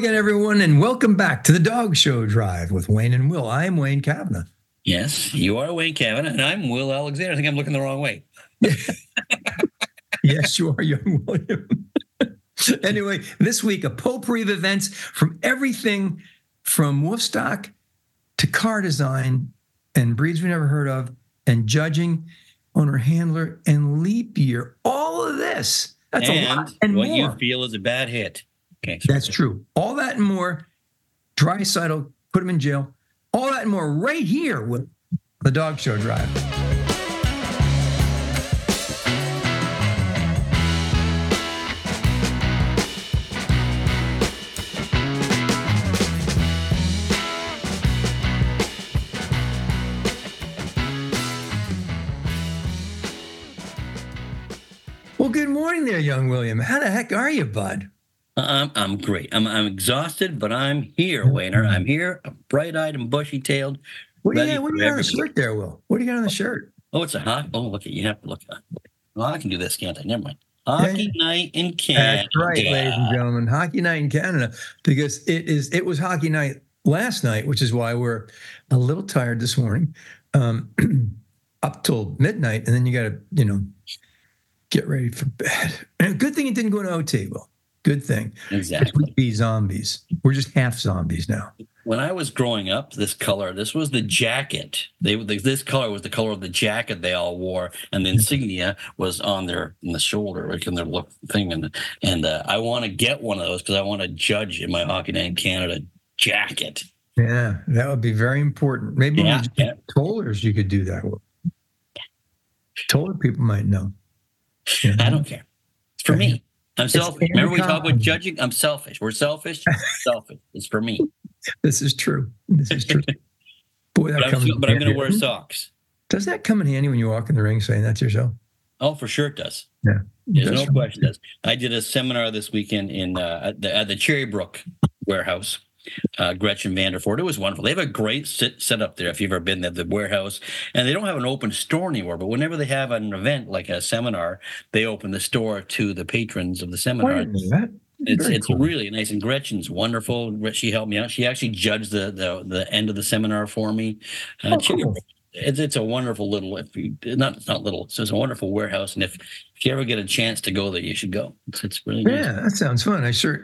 again, everyone, and welcome back to the Dog Show Drive with Wayne and Will. I'm Wayne Kavanagh. Yes, you are Wayne Kavanagh, and I'm Will Alexander. I think I'm looking the wrong way. Yes, you are, young William. Anyway, this week, a potpourri of events from everything from wolfstock to car design and breeds we never heard of and judging, owner handler, and leap year. All of this. That's a lot and what more. You feel is a bad hit. Okay, that's true. All that and more. Draisaitl, put him in jail. All that and more right here with the Dog Show Drive. Well, good morning there, young William. How the heck are you, bud? I'm great. I'm exhausted, but I'm here, Wayner. I'm here, bright-eyed and bushy-tailed. What do you got on the shirt there, Will? What do you got on the shirt? Oh, it's a hockey. Oh, look, you have to look at it. Well, I can do this, can't I? Never mind. Hockey night in Canada. That's right, ladies and gentlemen. Hockey night in Canada, because it was hockey night last night, which is why we're a little tired this morning, up till midnight, and then you got to, get ready for bed. And good thing it didn't go to OT, Will. Good thing. Exactly. We'd be zombies. We're just half zombies now. When I was growing up, this was the jacket. This color was the color of the jacket they all wore, and the insignia was in the shoulder, like in their look thing. And I want to get one of those because I want to judge in my Hockey Night in Canada jacket. Yeah, that would be very important. Maybe tollers you could do that with. Toller people might know. I don't care. It's for me. I'm selfish. Remember we talk about judging? I'm selfish. We're selfish. Selfish. It's for me. This is true. Boy, but I'm going to wear socks. Does that come in handy when you walk in the ring saying that to yourself? Oh, for sure it does. Yeah. There's no question it does. I did a seminar this weekend at the Cherrybrook warehouse. Gretchen Vanderford. It was wonderful. They have a great setup there if you've ever been there, the warehouse. And they don't have an open store anymore, but whenever they have an event like a seminar, they open the store to the patrons of the seminar. It's cool. Really nice. And Gretchen's wonderful. She helped me out. She actually judged the end of the seminar for me. Cool. It's a wonderful little, it's a wonderful warehouse. And if you ever get a chance to go there, you should go. It's really nice. Yeah, that sounds fun.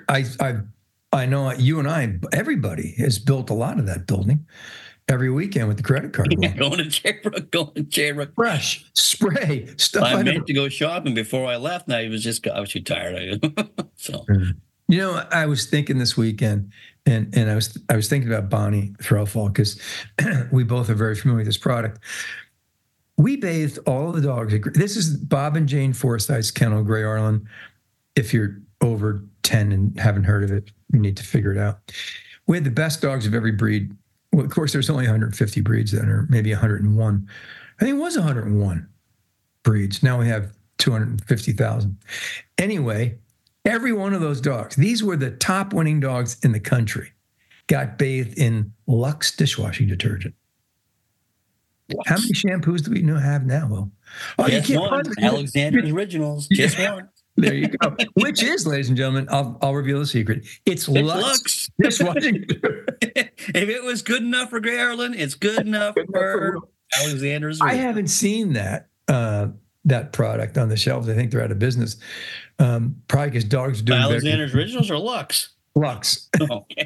I know you and everybody has built a lot of that building every weekend with the credit card. Yeah, going to Cherrybrook. Fresh, spray, stuff. I meant to go shopping before I left, and I was too tired. So, I was thinking this weekend, and I was thinking about Bonnie Threlfall because we both are very familiar with this product. We bathed all of the dogs. This is Bob and Jane Forsyth's kennel, Grey Arlen. If you're over 10 and haven't heard of it, you need to figure it out. We had the best dogs of every breed. Well, of course, there's only 150 breeds then, or maybe 101. I think it was 101 breeds. Now we have 250,000. Anyway, every one of those dogs, these were the top winning dogs in the country, got bathed in Lux dishwashing detergent. What? How many shampoos do we have now, Will? Oh, just you can't one. Alexander's Originals. Just one. There you go. Which is, ladies and gentlemen, I'll reveal the secret. It's Lux. Dishwashing. If it was good enough for Grey Arlen, it's good enough for Alexander's Originals. I haven't seen that product on the shelves. I think they're out of business. Probably because dogs are doing Alexander's Originals or Lux? Lux. Okay.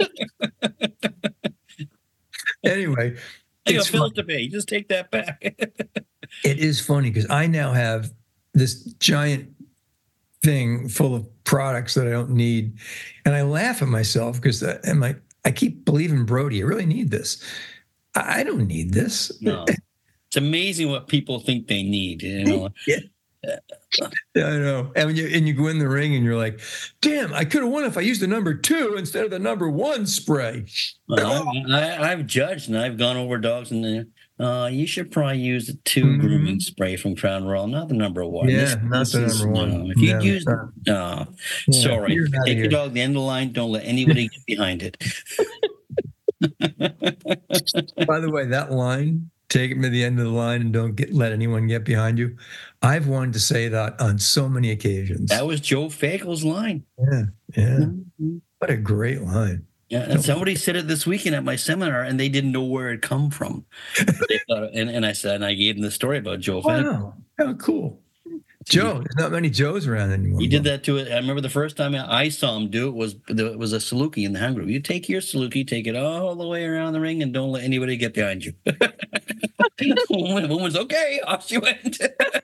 Anyway. You got bills to pay. Just take that back. It is funny because I now have this giant thing full of products that I don't need. And I laugh at myself because I keep believing Brody, I really need this. I don't need this. No. It's amazing what people think they need, Yeah. I know. And you go in the ring and you're like, damn, I could have won if I used the number 2 instead of the number 1 spray. Well, I've judged and I've gone over dogs and you should probably use the 2 grooming spray from Crown Royal, not the number 1. Yeah, not the number 1. If you'd use sorry. Take your dog to the end of the line. Don't let anybody get behind it. By the way, that line, take him to the end of the line and don't let anyone get behind you. I've wanted to say that on so many occasions. That was Joe Fagel's line. Yeah. What a great line. Yeah, and somebody said it this weekend at my seminar, and they didn't know where it come from. They thought, and I said, and I gave them the story about Joe Fenton. Wow, how cool. Joe, there's not many Joes around anymore. He did that to it. I remember the first time I saw him do it was a Saluki in the hand group. You take your Saluki, take it all the way around the ring, and don't let anybody get behind you. Woman's okay. Off she went.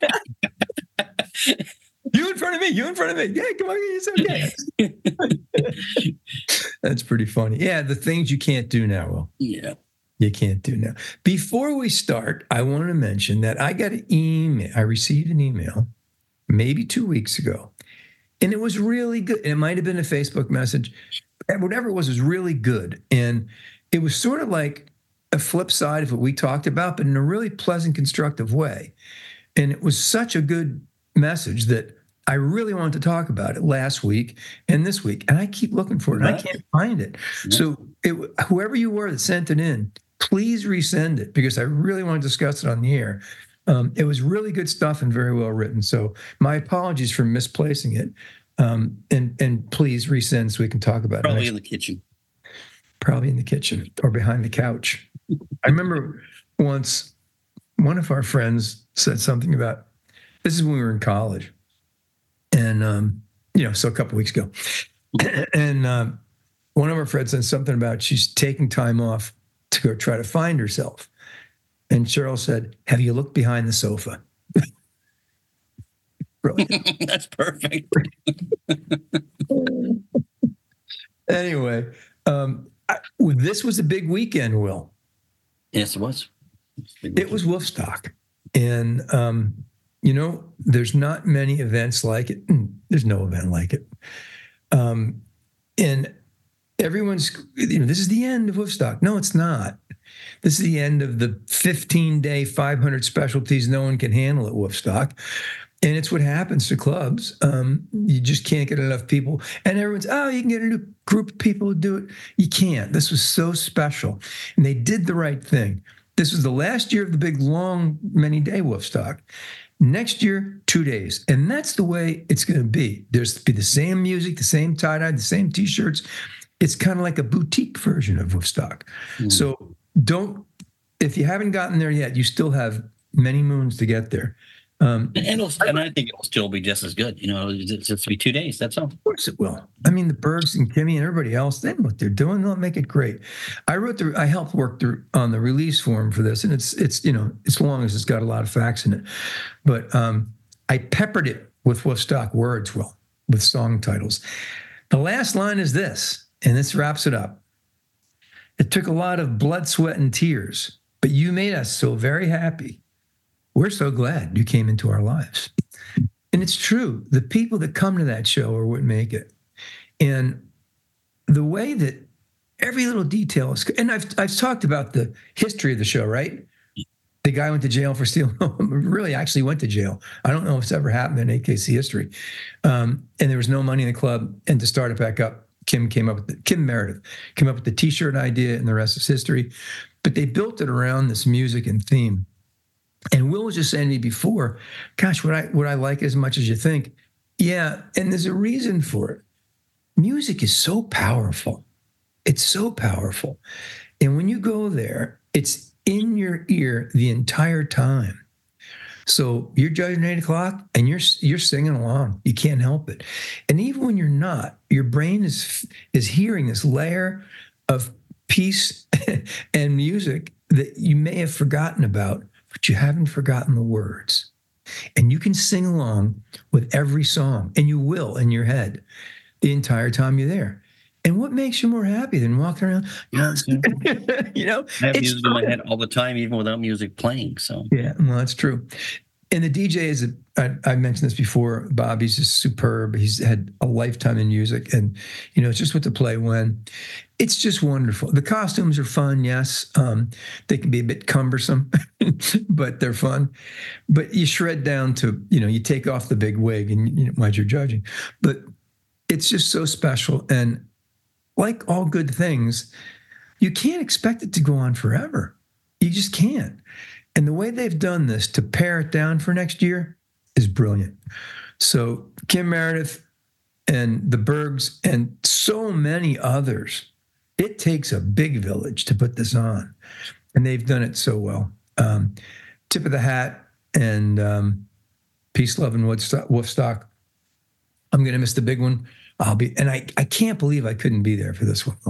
You in front of me. You in front of me. Yeah, come on. It's okay. That's pretty funny. Yeah, the things you can't do now, Will. Yeah. You can't do now. Before we start, I want to mention that I got an email. I received an email maybe 2 weeks ago, and it was really good. It might have been a Facebook message. Whatever it was really good. And it was sort of like a flip side of what we talked about, but in a really pleasant, constructive way. And it was such a good message that I really wanted to talk about it last week and this week. And I keep looking for it, and I can't find it. So whoever you were that sent it in, please resend it, because I really want to discuss it on the air. It was really good stuff and very well written. So my apologies for misplacing it. And please resend so we can talk about it. Probably in the kitchen. Probably in the kitchen or behind the couch. I remember once one of our friends said something about, this is when we were in college. And, so a couple of weeks ago. And one of our friends said something about she's taking time off to go try to find herself. And Cheryl said, "Have you looked behind the sofa?" That's perfect. Anyway, this was a big weekend, Will. Yes, it was. It was Woofstock. And, there's not many events like it. There's no event like it. And everyone's, this is the end of Woofstock. No, it's not. This is the end of the 15-day, 500 specialties no one can handle at Woofstock. And it's what happens to clubs. You just can't get enough people. And everyone's, you can get a new group of people to do it. You can't. This was so special. And they did the right thing. This was the last year of the big, long, many-day Woofstock. Next year, 2 days. And that's the way it's going to be. There's be the same music, the same tie-dye, the same T-shirts. It's kind of like a boutique version of Woofstock. Mm. So if you haven't gotten there yet, you still have many moons to get there. And I think it'll still be just as good. It's just be 2 days. That's all. Of course it will. I mean, the Bergs and Kimmy and everybody else, they know what they're doing. They'll make it great. I helped work on the release form for this, and it's long as it's got a lot of facts in it. But I peppered it with Woofstock words, Will, with song titles. The last line is this, and this wraps it up. It took a lot of blood, sweat, and tears, but you made us so very happy. We're so glad you came into our lives. And it's true. The people that come to that show are what make it. And the way that every little detail is, and I've talked about the history of the show, right? The guy went to jail for stealing, really actually went to jail. I don't know if it's ever happened in AKC history. And there was no money in the club. And to start it back up, Kim Meredith came up with the T-shirt idea, and the rest is history. But they built it around this music and theme. And Will was just saying to me before, gosh, would I like it as much as you think? Yeah, and there's a reason for it. Music is so powerful. It's so powerful. And when you go there, it's in your ear the entire time. So you're judging 8 o'clock and you're singing along. You can't help it. And even when you're not, your brain is hearing this layer of peace and music that you may have forgotten about, but you haven't forgotten the words. And you can sing along with every song, and you will in your head the entire time you're there. And what makes you more happy than walking around? I have music in my head all the time, even without music playing. So yeah, well, that's true. And the DJ is, I mentioned this before, Bobby's just superb. He's had a lifetime in music, and, it's just what to play when. It's just wonderful. The costumes are fun, yes. They can be a bit cumbersome, but they're fun. But you shred down to, you take off the big wig and while you're judging. But it's just so special. And like all good things, you can't expect it to go on forever. You just can't. And the way they've done this to pare it down for next year is brilliant. So Kim Meredith and the Bergs and so many others. It takes a big village to put this on, and they've done it so well. Tip of the hat, and peace, love, and Woodstock. I'm going to miss the big one. I can't believe I couldn't be there for this one.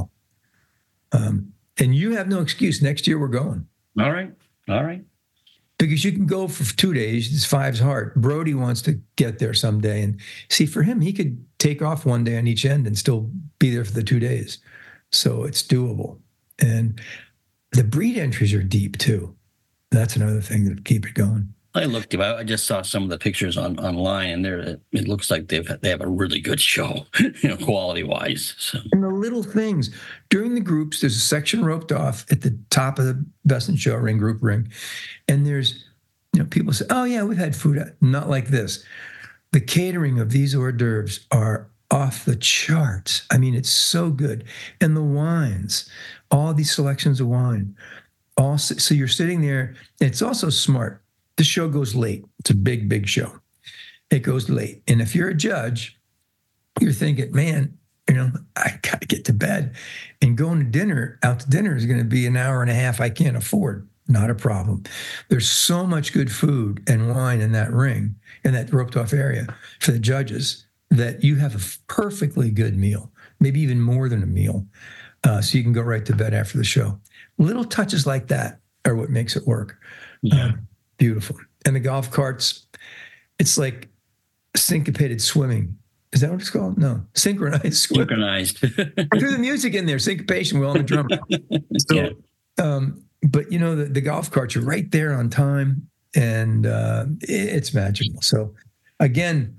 And you have no excuse. Next year we're going. All right. Because you can go for 2 days. It's five's hard. Brody wants to get there someday. And see, for him, he could take off one day on each end and still be there for the 2 days. So it's doable. And the breed entries are deep too. That's another thing that keep it going. I looked about. I just saw some of the pictures online, and it looks like they have a really good show, quality wise. So. And the little things during the groups, there's a section roped off at the top of the Best in Show ring, group ring, and there's people say, "Oh yeah, we've had food." Not like this. The catering of these hors d'oeuvres are off the charts. I mean, it's so good, and the wines, all these selections of wine. So you're sitting there. And it's also smart. The show goes late. It's a big, big show. It goes late. And if you're a judge, you're thinking, man, I got to get to bed. And going out to dinner is going to be an hour and a half I can't afford. Not a problem. There's so much good food and wine in that ring, in that roped off area for the judges, that you have a perfectly good meal, maybe even more than a meal. So you can go right to bed after the show. Little touches like that are what makes it work. Yeah. Beautiful. And the golf carts, it's like syncopated swimming. Is that what it's called? No, synchronized swimming. Synchronized. Through the music in there, syncopation, we're on the drummer. So, yeah. But the golf carts are right there on time, and it's magical. So again,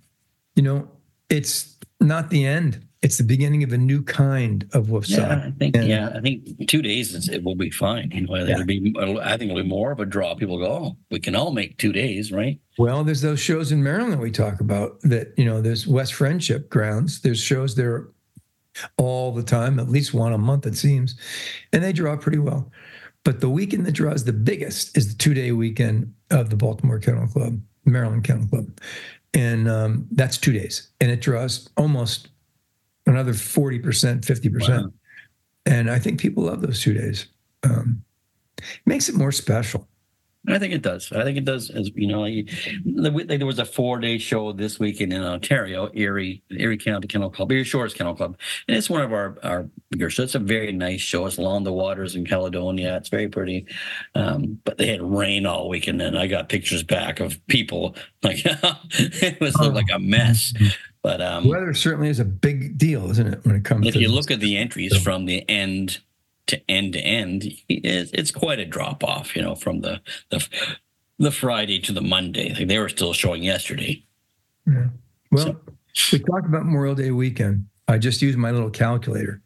it's not the end. It's the beginning of a new kind of Woofstock. I think 2 days it will be fine. I think it'll be more of a draw. People go, oh, we can all make 2 days, right? Well, there's those shows in Maryland we talk about that, there's West Friendship Grounds. There's shows there all the time, at least one a month, it seems. And they draw pretty well. But the weekend that draws the biggest is the 2-day weekend of the Baltimore Kennel Club, Maryland Kennel Club. And that's 2 days. And it draws almost another 40%, 50%. Wow. And I think people love those 2 days. Makes it more special. I think it does. As there was a 4-day show this weekend in Ontario, Erie County Kennel Club, Erie Shores Kennel Club, and it's one of our bigger shows. It's a very nice show. It's along the waters in Caledonia. It's very pretty, but they had rain all weekend, and I got pictures back of people like it was like a mess. But weather certainly is a big deal, isn't it? When it comes, if you look at the entries from the end to end, it's quite a drop off, from the Friday to the Monday. Like they were still showing yesterday. Yeah. Well, we talked about Memorial Day weekend. I just used my little calculator.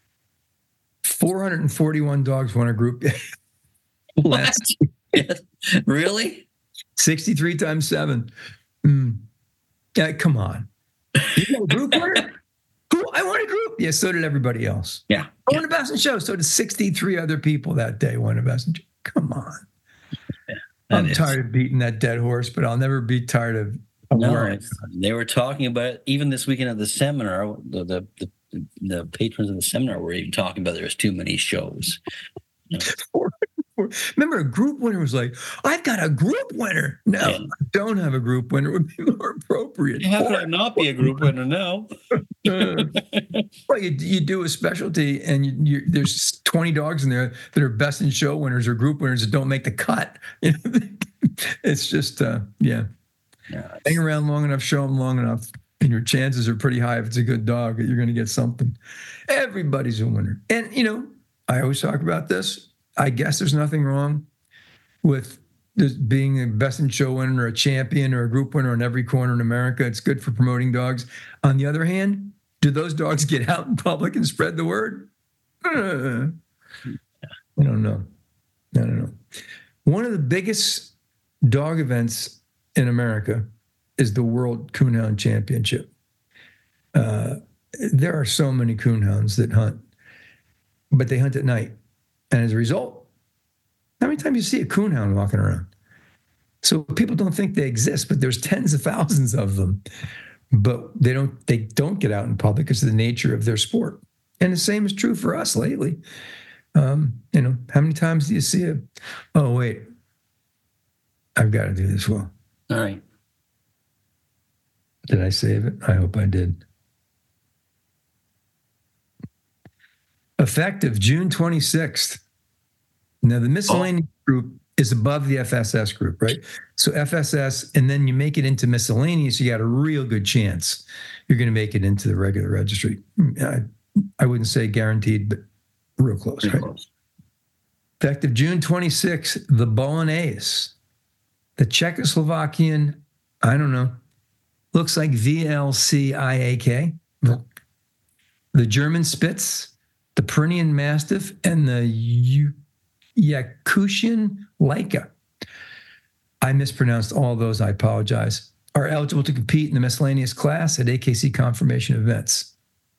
441 dogs won a group. Last yes. Really? 63 times 7. Yeah, come on. You got a group winner? I won a group. Yeah, so did everybody else. Yeah. I won a Best in Show. So did 63 other people that day won a Best in Show. Come on. Yeah, I'm tired of beating that dead horse, but I'll never be tired of worrying. They were talking about even this weekend at the seminar, the patrons of the seminar were even talking about there's too many shows. Remember, a group winner was like, I've got a group winner. No, I don't have a group winner. It would be more appropriate. How could I not be a group winner now? Well, you do a specialty, and there's 20 dogs in there that are Best in Show winners or group winners that don't make the cut. It's just, hang around long enough, show them long enough, and your chances are pretty high if it's a good dog that you're going to get something. Everybody's a winner. And, I always talk about this. I guess there's nothing wrong with being a Best in Show winner or a champion or a group winner in every corner in America. It's good for promoting dogs. On the other hand, do those dogs get out in public and spread the word? I don't know. One of the biggest dog events in America is the World Coonhound Championship. There are so many coonhounds that hunt, but they hunt at night. And as a result, how many times you see a coonhound walking around? So people don't think they exist, but there's tens of thousands of them. but they don't get out in public because of the nature of their sport. And the same is true for us lately. How many times do you see oh, wait, I've got to do this well. All right. Did I save it? I hope I did. Effective June 26th. Now, the miscellaneous group is above the FSS group, right? So FSS, and then you make it into miscellaneous, you got a real good chance you're going to make it into the regular registry. I wouldn't say guaranteed, but real close, right? Close. Effective June 26th, the Bolognese, the Czechoslovakian, I don't know, looks like VLCIAK, the German Spitz, the Pyrenean Mastiff, and the Yakutian Laika. I mispronounced all those. I apologize. Are eligible to compete in the miscellaneous class at AKC confirmation events.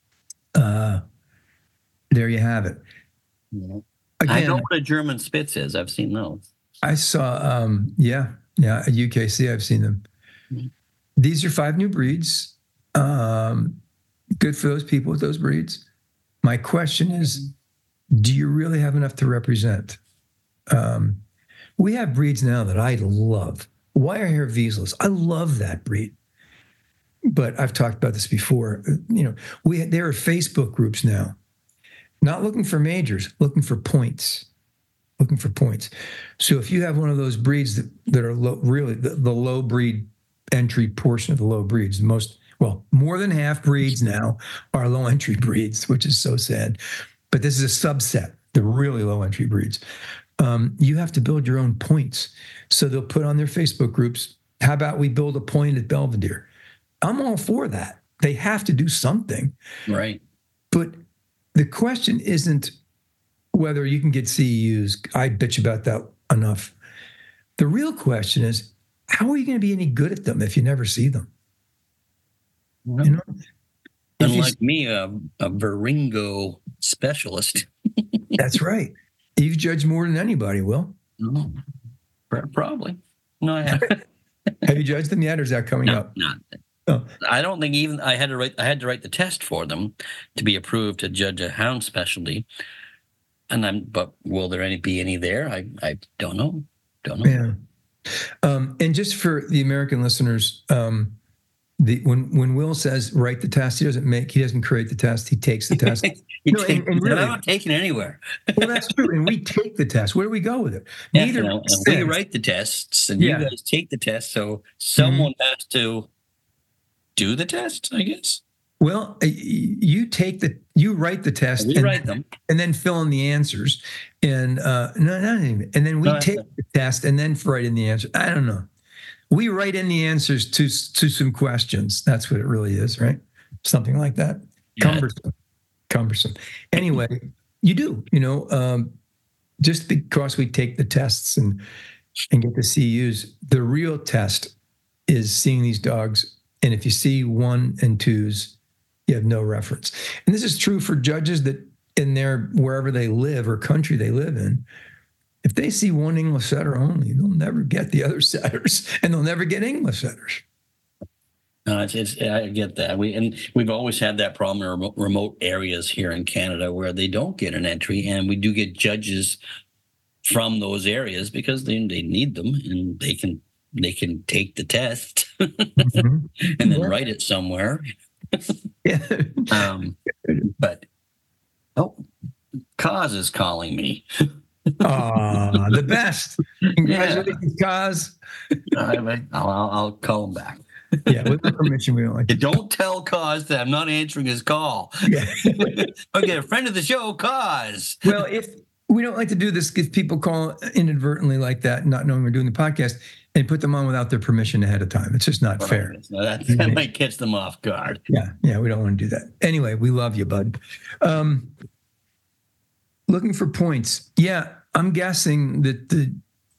There you have it. Yeah. Again, I know what a German Spitz is. I've seen those. I saw, at UKC, I've seen them. Mm-hmm. These are 5 new breeds. Good for those people with those breeds. My question is, do you really have enough to represent? We have breeds now that I love. Wire hair Vizslas. I love that breed. But I've talked about this before. There are Facebook groups now, not looking for majors, looking for points. So if you have one of those breeds that are low, really the low breed entry portion of the low breeds, more than half breeds now are low entry breeds, which is so sad. But this is a subset, the really low entry breeds. You have to build your own points. So they'll put on their Facebook groups, how about we build a point at Belvedere? I'm all for that. They have to do something. Right. But the question isn't whether you can get CEUs. I bitch about that enough. The real question is, how are you going to be any good at them if you never see them? No. Unlike me, a Viringo specialist. That's right. You've judged more than anybody, Will. No, probably. No, I haven't. Have you judged them yet, or is that coming up? Not. Oh. I don't think even I had to write the test for them to be approved to judge a hound specialty. But will there be any there? I don't know. Yeah. And just for the American listeners, when Will says write the test, he doesn't create the test. He takes the test. Really, I'm not taking it anywhere. Well, that's true. And we take the test. Where do we go with it? And we write the tests, and you guys take the test. So someone has to do the test, I guess. Well, you write the test, we write them, and then fill in the answers. And and then we take the test and then write in the answer. I don't know. We write in the answers to some questions. That's what it really is, right? Something like that. Yeah. Cumbersome. Anyway, you do. Just because we take the tests and get the CUs, the real test is seeing these dogs. And if you see 1 and 2s, you have no reference. And this is true for judges that in wherever they live or country they live in. If they see 1 English setter only, they'll never get the other setters, and they'll never get English setters. No, I get that. We've always had that problem in remote areas here in Canada where they don't get an entry, and we do get judges from those areas because they need them, and they can take the test and then write it somewhere. But Kaz is calling me. The best. Congratulations, Kaz. I'll call him back. Yeah, with the permission, we don't like. Don't tell Kaz that I'm not answering his call. Yeah. Okay, a friend of the show, Kaz. Well, if we don't like to do this, if people call inadvertently like that, not knowing we're doing the podcast, and put them on without their permission ahead of time, it's just not fair. No, that might catch them off guard. Yeah, we don't want to do that. Anyway, we love you, bud. Looking for points. Yeah, I'm guessing that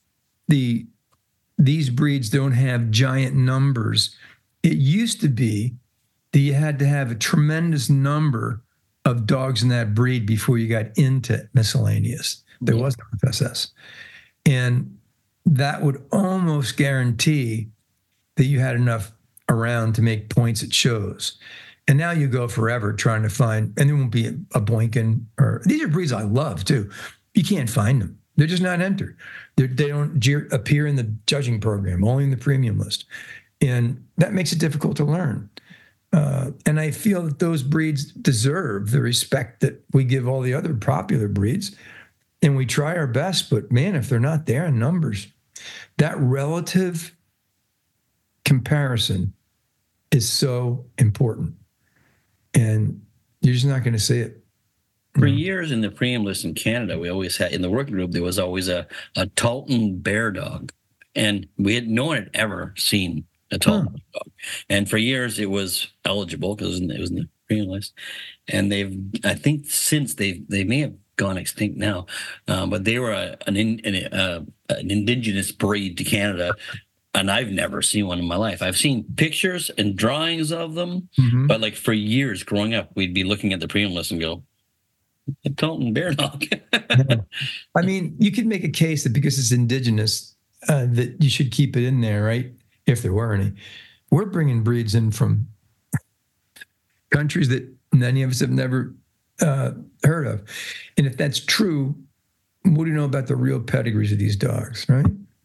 these breeds don't have giant numbers. It used to be that you had to have a tremendous number of dogs in that breed before you got into miscellaneous. There was no FSS. And that would almost guarantee that you had enough around to make points at shows. And now you go forever trying to find, and there won't be a Boykin, or these are breeds I love too. You can't find them. They're just not entered. They don't appear in the judging program, only in the premium list. And that makes it difficult to learn. And I feel that those breeds deserve the respect that we give all the other popular breeds. And we try our best, but man, if they're not there in numbers, that relative comparison is so important. And you're just not going to see it. For years in the premium list in Canada, we always had, in the working group, there was always a Talton bear dog. And no one had ever seen a Talton dog. And for years it was eligible because it was in the premium list. And I think since they may have gone extinct now, but they were an indigenous breed to Canada. And I've never seen one in my life. I've seen pictures and drawings of them, but like for years growing up, we'd be looking at the premium list and go, a Talton bear dog. I mean, you could make a case that because it's indigenous, that you should keep it in there, right? If there were any. We're bringing breeds in from countries that many of us have never heard of. And if that's true, what do you know about the real pedigrees of these dogs, right?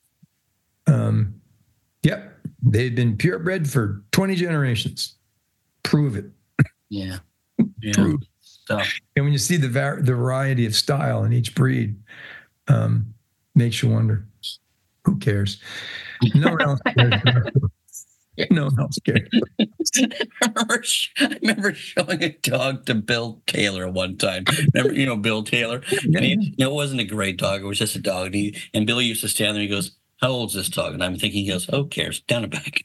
Yep, they've been purebred for 20 generations. Prove it. Yeah. Prove it. And when you see the variety of style in each breed, makes you wonder, who cares? No one else cares. No one else cares. I remember showing a dog to Bill Taylor one time. Remember, Bill Taylor? And it wasn't a great dog. It was just a dog. And Bill used to stand there and he goes, how old's this dog? And I'm thinking, he goes, who cares? Down and back.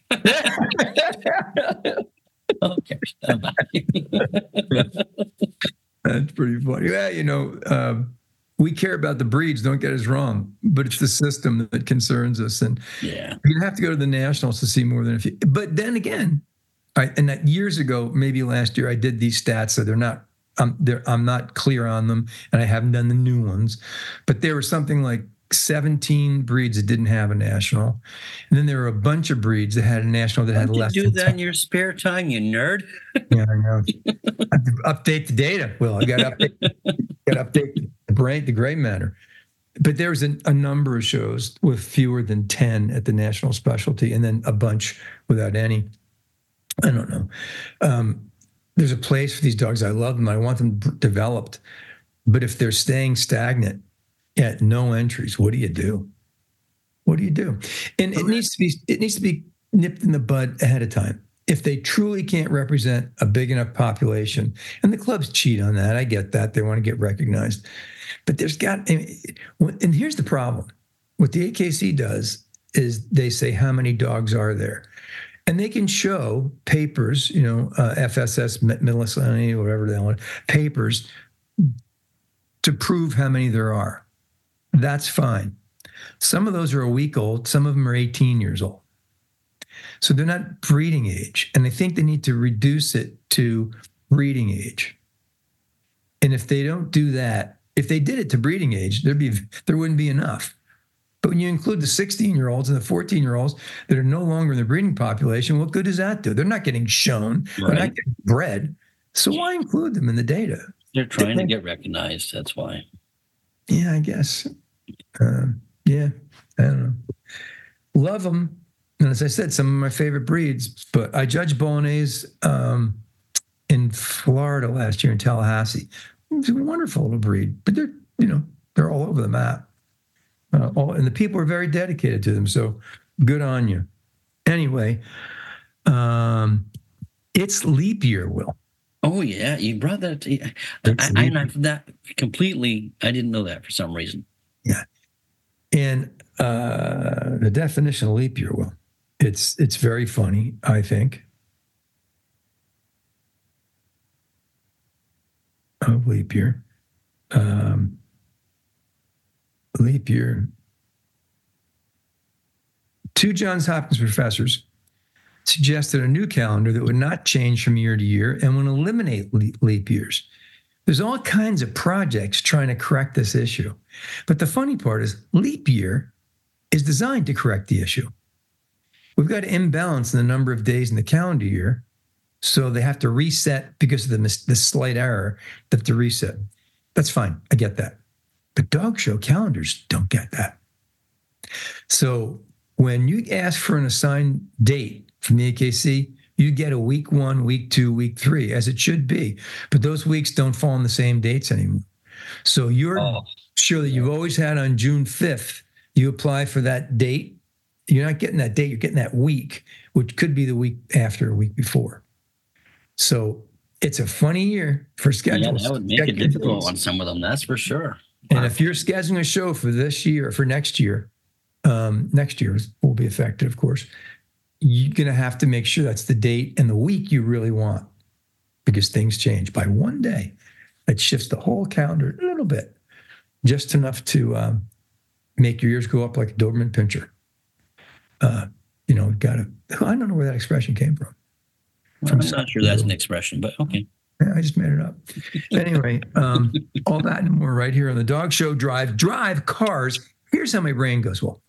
Who cares? Down and back. That's pretty funny. Yeah, we care about the breeds, don't get us wrong, but it's the system that concerns us. And you have to go to the nationals to see more than a few. But then again, years ago, maybe last year, I did these stats, so they're not, I'm not clear on them, and I haven't done the new ones. But there were something like 17 breeds that didn't have a national. And then there were a bunch of breeds that had a national that had less. You do that in your spare time, you nerd. Yeah, I know. I have to update the data. Well, I got to update the gray matter. But there was a number of shows with fewer than 10 at the national specialty, and then a bunch without any. I don't know. There's a place for these dogs. I love them. I want them developed. But if they're staying stagnant at no entries, what do you do? What do you do? And it needs to be nipped in the bud ahead of time. If they truly can't represent a big enough population, and the clubs cheat on that, I get that. They want to get recognized. But and here's the problem. What the AKC does is they say, how many dogs are there? And they can show papers, FSS, miscellany, whatever they want, papers to prove how many there are. That's fine. Some of those are a week old. Some of them are 18 years old. So they're not breeding age. And I think they need to reduce it to breeding age. And if they don't do that, if they did it to breeding age, there wouldn't be enough. But when you include the 16-year-olds and the 14-year-olds that are no longer in the breeding population, what good does that do? They're not getting shown. Right. They're not getting bred. So why include them in the data? They're trying to get recognized. That's why. Yeah, I guess. I don't know. Love them. And as I said, some of my favorite breeds, but I judged Bolognese in Florida last year in Tallahassee. It's a wonderful little breed, but they're all over the map. And the people are very dedicated to them. So good on you. Anyway, it's leap year, Will. Oh yeah, you brought that. I didn't know that for some reason. Yeah, and the definition of leap year, Will, it's very funny, I think. Of leap year, Two Johns Hopkins professors suggested a new calendar that would not change from year to year and would eliminate leap years. There's all kinds of projects trying to correct this issue. But the funny part is leap year is designed to correct the issue. we've got to imbalance in the number of days in the calendar year. So they have to reset because of the slight error. They have to reset. That's fine. I get that. But dog show calendars don't get that. So when you ask for an assigned date from the AKC, you get a week 1, week 2, week 3, as it should be. But those weeks don't fall on the same dates anymore. So you're sure that you've always had on June 5th, you apply for that date. You're not getting that date, you're getting that week, which could be the week after, a week before. So it's a funny year for schedules. Yeah, that would make it difficult on some of them, that's for sure. And if you're scheduling a show for this year, for next year will be affected, of course, you're going to have to make sure that's the date and the week you really want, because things change by one day. It shifts the whole calendar a little bit, just enough to make your ears go up like a Doberman pinscher. I don't know where that expression came from. I'm not sure that's an expression, but okay. Yeah, I just made it up. Anyway, all that and more right here on the Dog Show Drive Cars. Here's how my brain goes. Well,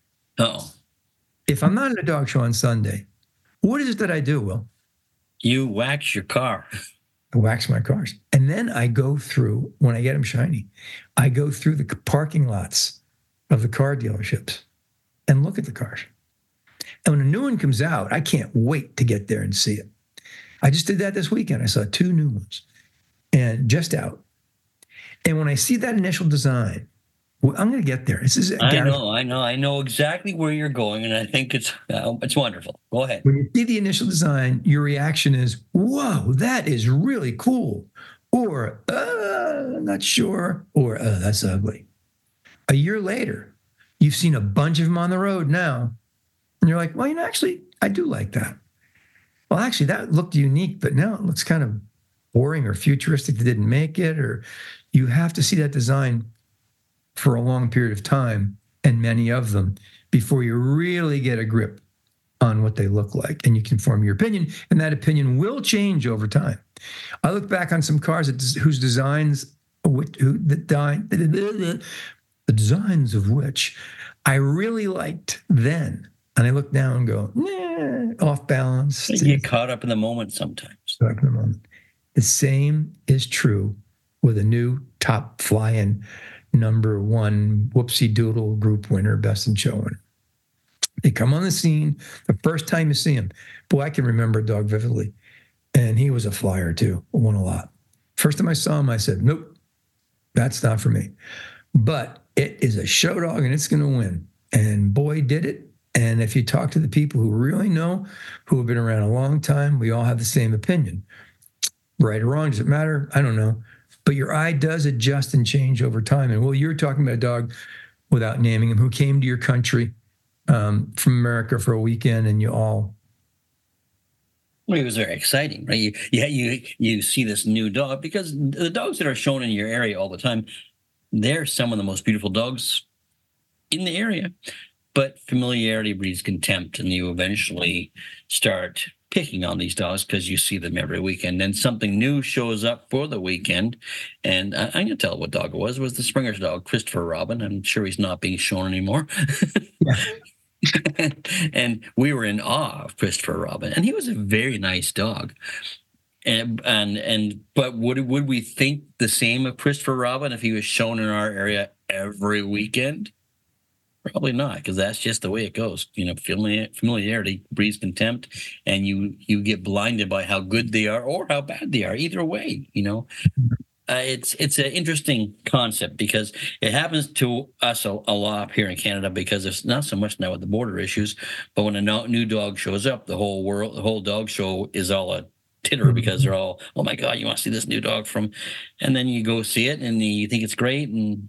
if I'm not at a dog show on Sunday, what is it that I do, Will? You wax your car. I wax my cars. And then I go through, when I get them shiny, I go through the parking lots of the car dealerships and look at the cars. And when a new one comes out, I can't wait to get there and see it. I just did that this weekend. I saw 2 new ones and just out. And when I see that initial design, well, I'm going to get there. I know exactly where you're going, and I think it's wonderful. Go ahead. When you see the initial design, your reaction is, whoa, that is really cool. Or, not sure. Or, that's ugly. A year later, you've seen a bunch of them on the road now. And you're like, well, actually, I do like that. Well, actually, that looked unique, but now it looks kind of boring or futuristic. They didn't make it. Or you have to see that design for a long period of time, and many of them, before you really get a grip on what they look like, and you can form your opinion, and that opinion will change over time. I look back on some cars whose designs, the designs of which I really liked then, and I look now and go, off balance. You get caught up in the moment sometimes. The same is true with a new top flying number 1 whoopsie doodle group winner, best in show winner. They come on the scene the first time you see him. Boy, I can remember a dog vividly. And he was a flyer too, won a lot. First time I saw him, I said, nope, that's not for me. But it is a show dog and it's going to win. And boy, did it. And if you talk to the people who really know, who have been around a long time, we all have the same opinion. Right or wrong, does it matter? I don't know. But your eye does adjust and change over time. And, well, you're talking about a dog, without naming him, who came to your country from America for a weekend, and you all... Well, it was very exciting, right? You see this new dog, because the dogs that are shown in your area all the time, they're some of the most beautiful dogs in the area. But familiarity breeds contempt, and you eventually start picking on these dogs because you see them every weekend. Then something new shows up for the weekend, and I can tell what dog it was. It was the Springer's dog, Christopher Robin. I'm sure he's not being shown anymore. And we were in awe of Christopher Robin, and he was a very nice dog. But would we think the same of Christopher Robin if he was shown in our area every weekend? Probably not, because that's just the way it goes. Familiarity breeds contempt, and you get blinded by how good they are or how bad they are. Either way, it's an interesting concept, because it happens to us a lot up here in Canada, because it's not so much now with the border issues, but when a new dog shows up, the whole dog show is all a titter, because they're all, oh my God, you want to see this new dog from, and then you go see it and you think it's great,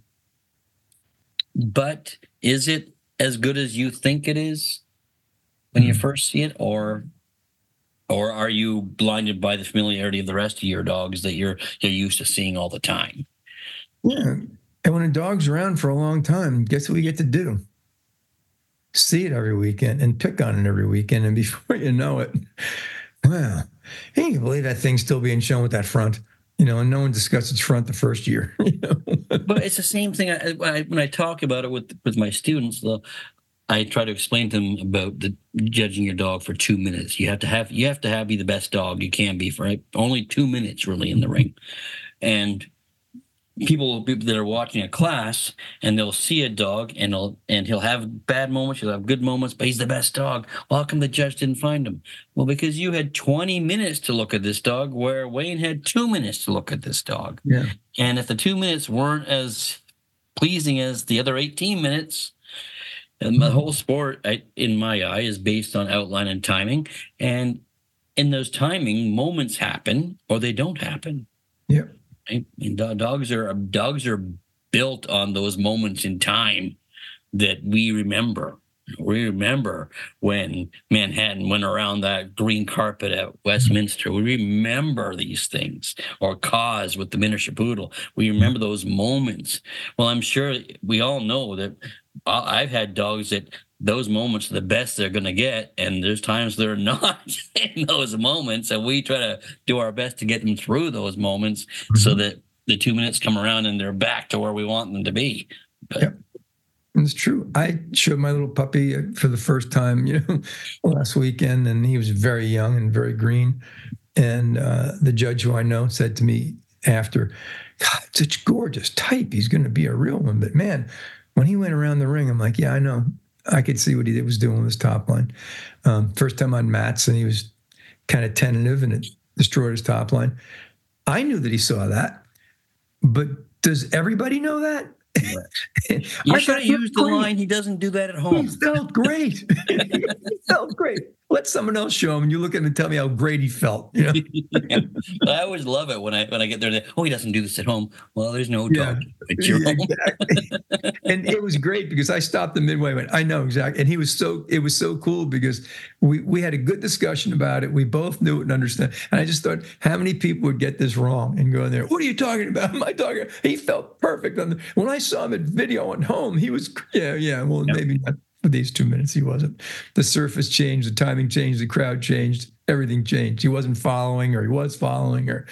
but is it as good as you think it is when you first see it, or are you blinded by the familiarity of the rest of your dogs that you're used to seeing all the time? Yeah. And when a dog's around for a long time, guess what we get to do? See it every weekend and pick on it every weekend. And before you know it, wow, you can believe that thing's still being shown with that front. And no one discussed its front the first year. But it's the same thing when I talk about it with my students. I try to explain to them about the judging your dog for 2 minutes. You have to be the best dog you can be for only 2 minutes really in the ring. And people that are watching a class and they'll see a dog and he'll have bad moments, he'll have good moments, but he's the best dog. Well, how come the judge didn't find him? Well, because you had 20 minutes to look at this dog, where Wayne had 2 minutes to look at this dog. Yeah. And if the 2 minutes weren't as pleasing as the other 18 minutes, and the whole sport, in my eye, is based on outline and timing. And in those timing, moments happen or they don't happen. Yeah. Right? And dogs are built on those moments in time that we remember. We remember when Manhattan went around that green carpet at Westminster. We remember these things. Or Cause with the miniature poodle. We remember those moments. Well, I'm sure we all know that I've had dogs that those moments are the best they're going to get, and there's times they're not in those moments, and we try to do our best to get them through those moments so that the 2 minutes come around and they're back to where we want them to be. But, yep. It's true. I showed my little puppy for the first time, last weekend, and he was very young and very green. And the judge, who I know, said to me after, "God, such gorgeous type. He's going to be a real one." But man, when he went around the ring, I'm like, yeah, I know. I could see what he was doing with his top line. First time on mats, and he was kind of tentative, and it destroyed his top line. I knew that he saw that, but does everybody know that? You should have used the line, "He doesn't do that at home." He felt great. He felt great. Let someone else show him, and you look at him and tell me how great he felt. Yeah. I always love it when I get there. "Oh, he doesn't do this at home." Well, there's no dog at your home. Exactly. And it was great because I stopped him midway and went, "I know exactly." And it was so cool because we had a good discussion about it. We both knew it and understood. And I just thought, how many people would get this wrong and go in there, "What are you talking about? Am I talking?" He felt perfect. When I saw him at video at home, he was, well, maybe not for these 2 minutes. He wasn't. The surface changed, the timing changed, the crowd changed, everything changed. He wasn't following, or he was following, or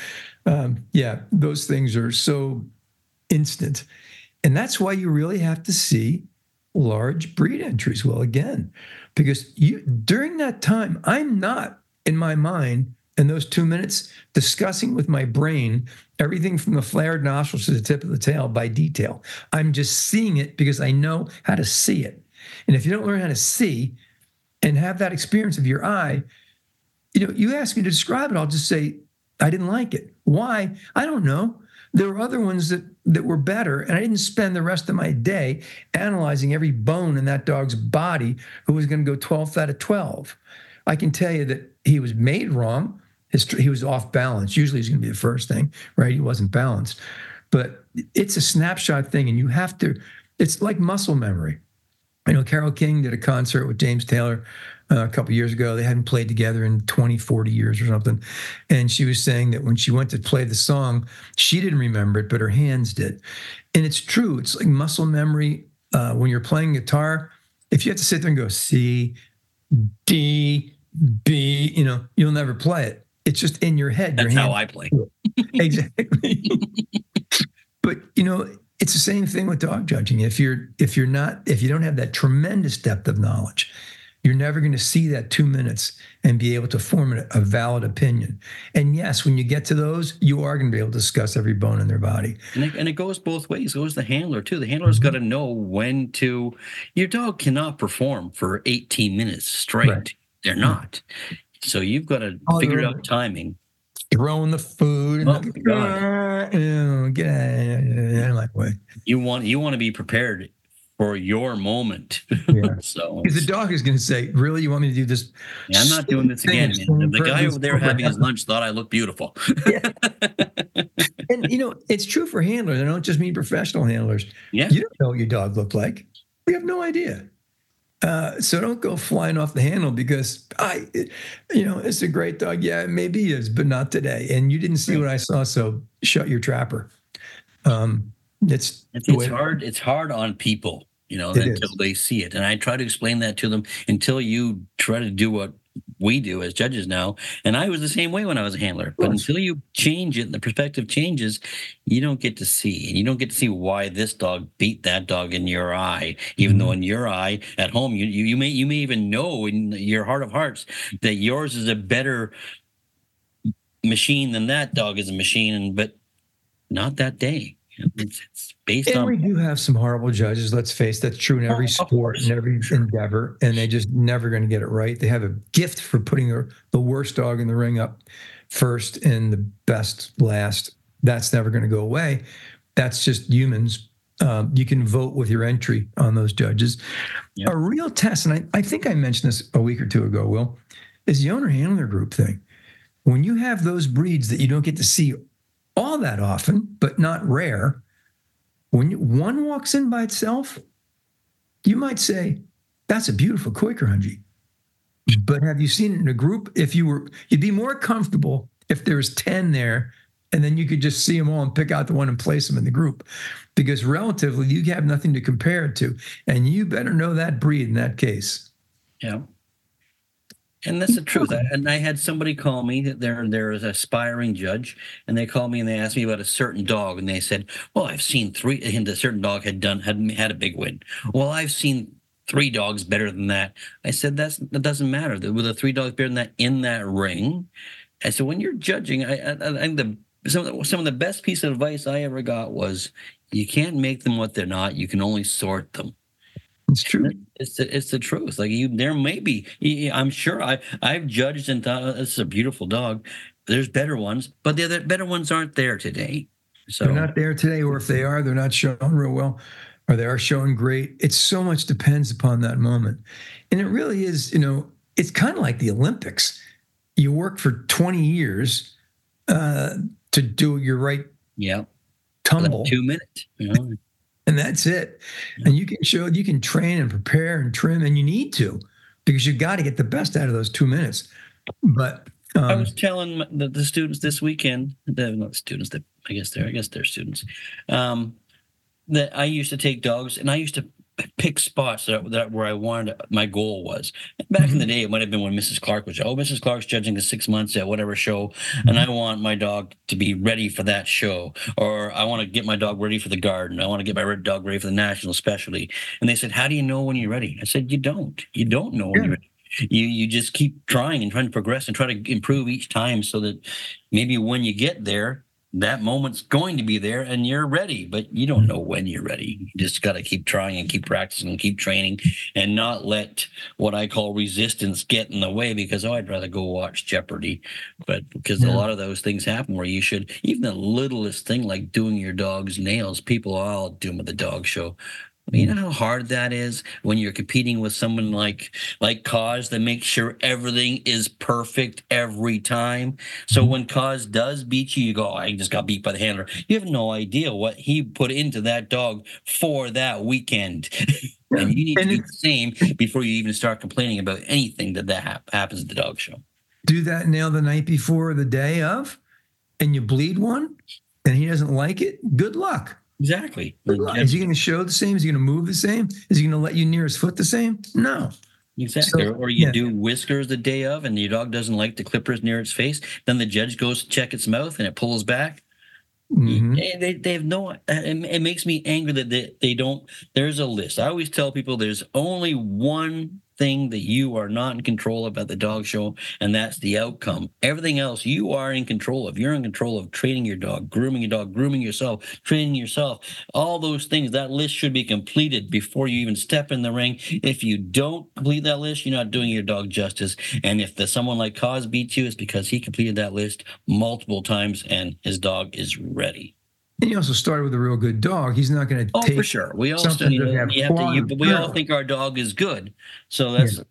those things are so instant. And that's why you really have to see large breed entries. Well, again, because during that time, I'm not in my mind in those 2 minutes discussing with my brain everything from the flared nostrils to the tip of the tail by detail. I'm just seeing it because I know how to see it. And if you don't learn how to see and have that experience of your eye, you ask me to describe it, I'll just say, I didn't like it. Why? I don't know. There were other ones that were better, and I didn't spend the rest of my day analyzing every bone in that dog's body who was going to go 12th out of 12. I can tell you that he was made wrong. He was off balance. Usually he's going to be the first thing, right? He wasn't balanced. But it's a snapshot thing, and it's like muscle memory. I know Carole King did a concert with James Taylor a couple of years ago. They hadn't played together in 20, 40 years or something. And she was saying that when she went to play the song, she didn't remember it, but her hands did. And it's true. It's like muscle memory. When you're playing guitar, if you have to sit there and go C, D, B, you'll never play it. It's just in your head. That's how I play. Exactly. But, it's the same thing with dog judging. If you don't have that tremendous depth of knowledge, you're never going to see that 2 minutes and be able to form a valid opinion. And yes, when you get to those, you are going to be able to discuss every bone in their body. And it goes both ways. It goes the handler too. The handler's got to know when to. Your dog cannot perform for 18 minutes straight. Right. They're not. So you've got to figure out timing. Throwing the food. Get out of my way. You want to be prepared for your moment. Yeah. So because the dog is going to say, "Really, you want me to do this?" Yeah, I'm not doing this again, man. The guy over there having his lunch thought I looked beautiful. Yeah. And it's true for handlers. I don't just mean professional handlers. Yeah. You don't know what your dog looked like. We have no idea. So don't go flying off the handle because it's a great dog. Yeah, maybe he is, but not today. And you didn't see what I saw, so shut your trapper. It's hard. It's hard on people, until they see it. And I try to explain that to them until you try to do what we do as judges now. And I was the same way when I was a handler. But until you change it, the perspective changes, you don't get to see. And you don't get to see why this dog beat that dog in your eye, even though in your eye at home, you may even know in your heart of hearts that yours is a better machine than that dog is a machine, but not that day. It's based on. We do have some horrible judges. Let's face that's true in every sport and every endeavor, and they just never going to get it right. They have a gift for putting the worst dog in the ring up first and the best last. That's never going to go away. That's just humans. You can vote with your entry on those judges. Yep. A real test, and I think I mentioned this a week or two ago, Will, is the owner-handler group thing. When you have those breeds that you don't get to see all that often, but not rare, when one walks in by itself, you might say, that's a beautiful Khoikhurungi. But have you seen it in a group? You'd be more comfortable if there's 10 there, and then you could just see them all and pick out the one and place them in the group. Because relatively, you have nothing to compare it to. And you better know that breed in that case. Yeah. And that's the truth. And I had somebody call me that they're an aspiring judge, and they called me and they asked me about a certain dog, and they said, "Well, I've seen 3." And the certain dog had a big win. Well, I've seen 3 dogs better than that. I said that doesn't matter. Were the 3 dogs better than that in that ring? I said when you're judging, I think some of the best piece of advice I ever got was, you can't make them what they're not. You can only sort them. It's true. It's the truth. Like there may be. I'm sure I've judged and thought this is a beautiful dog. There's better ones, but the other better ones aren't there today. So they're not there today, or if they are, they're not shown real well, or they are shown great. It's so much depends upon that moment, and it really is. It's kind of like the Olympics. You work for 20 years to do your right. Yeah. Tumble. 2 minutes. And that's it. And you can train and prepare and trim, and you need to, because you've got to get the best out of those 2 minutes. But I was telling the students this weekend, not students, I guess they're students, that I used to take dogs and I used to pick spots that where I wanted, my goal was. Back in the day, it might have been when Mrs. Clark was, Mrs. Clark's judging the 6 months at whatever show, and I want my dog to be ready for that show, or I want to get my dog ready for the garden. I want to get my dog ready for the national specialty. And they said, how do you know when you're ready? I said, you don't know when you're ready. You just keep trying and trying to progress and try to improve each time, so that maybe when you get there, that moment's going to be there and you're ready, but you don't know when you're ready. You just got to keep trying and keep practicing and keep training, and not let what I call resistance get in the way, because, I'd rather go watch Jeopardy. But because a lot of those things happen where you should, even the littlest thing like doing your dog's nails, people all do them at the dog show. You know how hard that is when you're competing with someone like Kaz that makes sure everything is perfect every time. So when Kaz does beat you, you go, I just got beat by the handler. You have no idea what he put into that dog for that weekend. And you need to do the same before you even start complaining about anything that happens at the dog show. Do that nail the night before the day of, and you bleed one, and he doesn't like it, good luck. Exactly. Is he going to show the same? Is he going to move the same? Is he going to let you near his foot the same? No. Exactly. Or you do whiskers the day of, and your dog doesn't like the clippers near its face. Then the judge goes to check its mouth, and it pulls back. They have no. It makes me angry that they don't. There's a list. I always tell people there's only one thing that you are not in control of at the dog show, and that's the outcome. Everything else you are in control of. You're in control of training your dog, grooming your dog, grooming yourself, training yourself. All those things, that list should be completed before you even step in the ring. If you don't complete that list, you're not doing your dog justice. And if someone like Kaz beats you, it's because he completed that list multiple times and his dog is ready. And he also started with a real good dog. He's not going to take. Oh, for sure. We all we all think our dog is good. So that's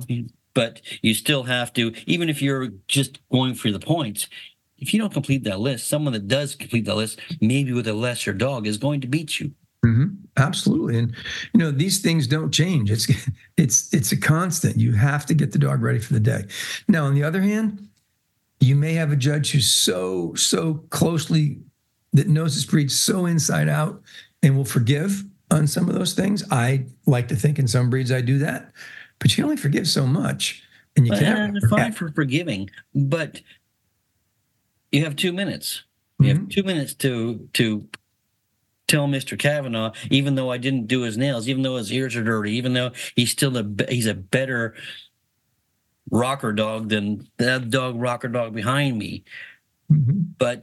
but you still have to, even if you're just going for the points, if you don't complete that list, someone that does complete that list, maybe with a lesser dog, is going to beat you. Absolutely. And these things don't change. It's a constant. You have to get the dog ready for the day. Now, on the other hand, you may have a judge who's so closely, that knows his breed so inside out and will forgive on some of those things. I like to think in some breeds I do that, but you can only forgive so much. and you can't. Fine for forgiving, but you have 2 minutes. You have 2 minutes to tell Mr. Kavanaugh, even though I didn't do his nails, even though his ears are dirty, even though he's a better rocker dog than that rocker dog behind me. But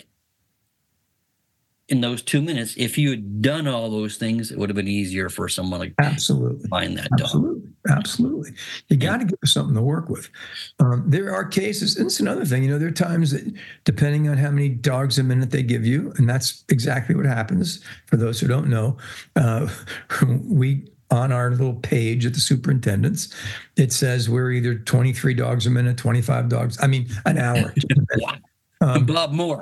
in those 2 minutes, if you had done all those things, it would have been easier for someone to find that dog. Absolutely. You got to give us something to work with. There are cases, and it's another thing, there are times that depending on how many dogs a minute they give you, and that's exactly what happens. For those who don't know, we on our little page at the superintendent's, it says we're either 23 dogs a minute, 25 dogs, an hour. Bob Moore.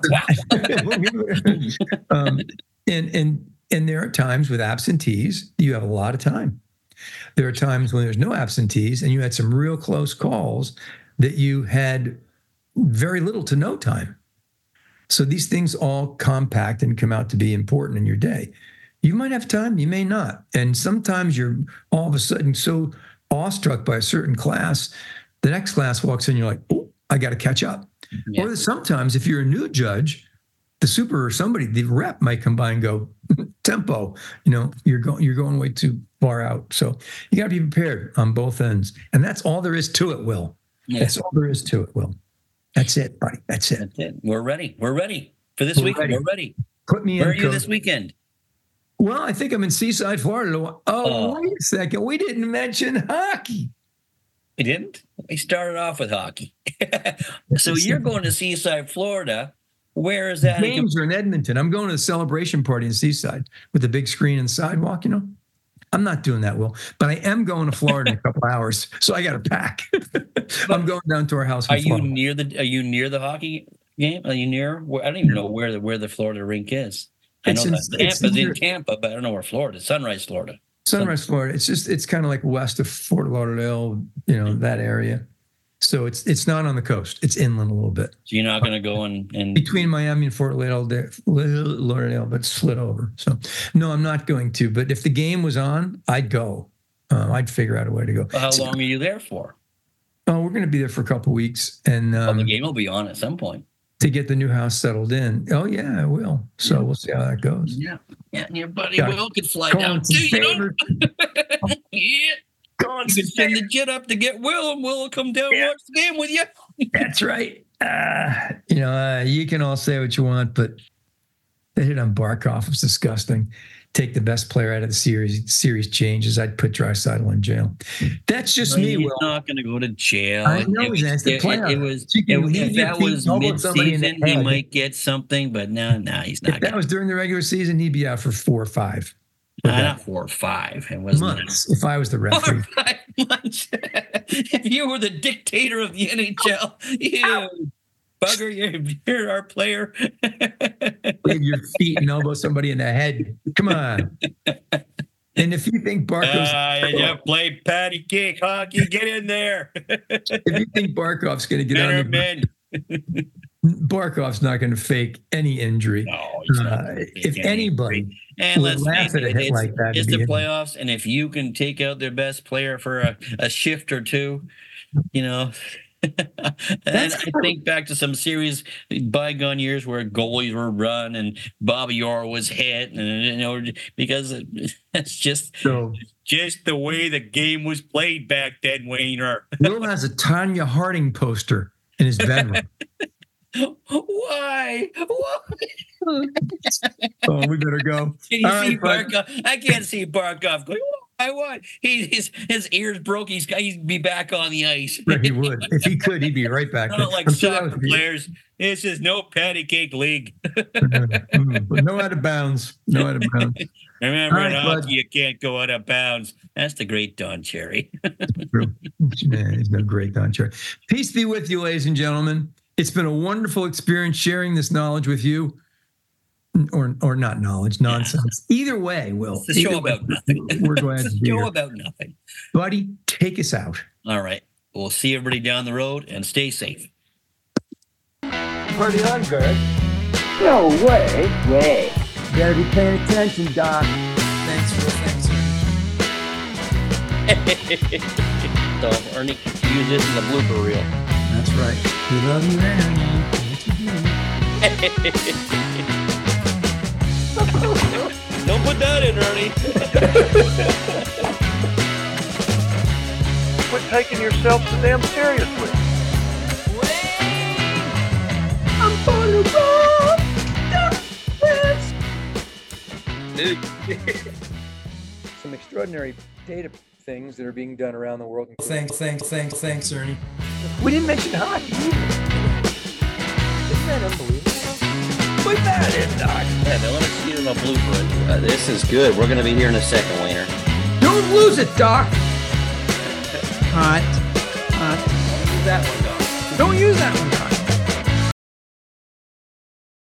And there are times with absentees, you have a lot of time. There are times when there's no absentees and you had some real close calls that you had very little to no time. So these things all compact and come out to be important in your day. You might have time, you may not. And sometimes you're all of a sudden so awestruck by a certain class, the next class walks in, you're like, oh, I got to catch up. Yeah. Or sometimes if you're a new judge, the super or somebody, the rep might come by and go, tempo, you're going way too far out. So you got to be prepared on both ends. And that's all there is to it, Will. Yeah. That's all there is to it, Will. That's it, buddy. That's it. We're ready. We're ready for this weekend. We're ready. Put me in. Where are you this weekend? Well, I think I'm in Seaside, Florida. Wait a second. We didn't mention hockey. We didn't? We started off with hockey. So you're going to Seaside, Florida. Where is that? Games are in Edmonton. I'm going to the celebration party in Seaside with the big screen and sidewalk, I'm not doing that, Will. But I am going to Florida in a couple hours, so I got to pack. I'm going down to our house. Are you near the hockey game? Are you near? I don't even know where the Florida rink is. I know Tampa's in Tampa, but I don't know where Florida is. Sunrise, Florida. Sunrise, Florida. It's kind of like west of Fort Lauderdale, that area. So it's not on the coast. It's inland a little bit. So you're not going to go and between Miami and Fort Lauderdale, but slid over. So no, I'm not going to. But if the game was on, I'd go. I'd figure out a way to go. How long are you there for? Oh, we're going to be there for a couple of weeks, and the game will be on at some point to get the new house settled in. Oh yeah, I will. So we'll see how that goes. Yeah, and your buddy Will could fly down too. Yeah. You can send the jet up to get Will, and Will will come down and watch the game with you. That's right. You can all say what you want, but the hit on Barkov was disgusting. Take the best player out of the series changes. I'd put Draisaitl in jail. That's just me, Will. He's not going to go to jail. I know that's the plan. If that was mid-season, he might get something, but no, he's not. If that was during the regular season, he'd be out for 4 or 5. Not 4 or 5. It was months. If I was the referee, 4 or 5 months. If you were the dictator of the NHL, you bugger, you're our player. Leave your feet and elbow somebody in the head. Come on. And if you think Barkov's... you play patty cake hockey, get in there. If you think Barkov's going to get on the... Barkov's not going to fake any injury. No, he's not if anybody would laugh at a hit like that. It's the playoffs, and if you can take out their best player for a shift or two, and I think back to some series, bygone years where goalies were run and Bobby Orr was hit, and because it's just the way the game was played back then, Wayner. Will has a Tanya Harding poster in his bedroom. Why? Oh, we better go. Can you see Barkov? I can't see Barkov going, why? His ears broke. He'd be back on the ice. He would. If he could, he'd be right back. Not like soccer players. This is no patty cake league. But no out of bounds. No out of bounds. Remember, in hockey, you can't go out of bounds. That's the great Don Cherry. Man, he's no great Don Cherry. Peace be with you, ladies and gentlemen. It's been a wonderful experience sharing this knowledge with you. Or not knowledge, nonsense. Yeah. Either way, Will. It's a show about nothing. We're glad to be here. Show about nothing. Buddy, take us out. All right. We'll see everybody down the road, and stay safe. Party on, Greg. No way. You gotta be paying attention, Doc. Thanks, Will. Thanks. So, Ernie, use this in the blooper reel. That's right. We love you, Ernie. Don't put that in, Ernie. Quit taking yourself so damn seriously. I'm gonna go. Some extraordinary data things that are being done around the world. Thanks, Ernie. We didn't mention hockey either. Isn't that unbelievable? Put that in, Doc. Yeah, they let us see it in a blooper. This is good. We're going to be here in a second, Wayner. Don't lose it, Doc. Hot. Use that one, Doc. Don't use that one, Doc.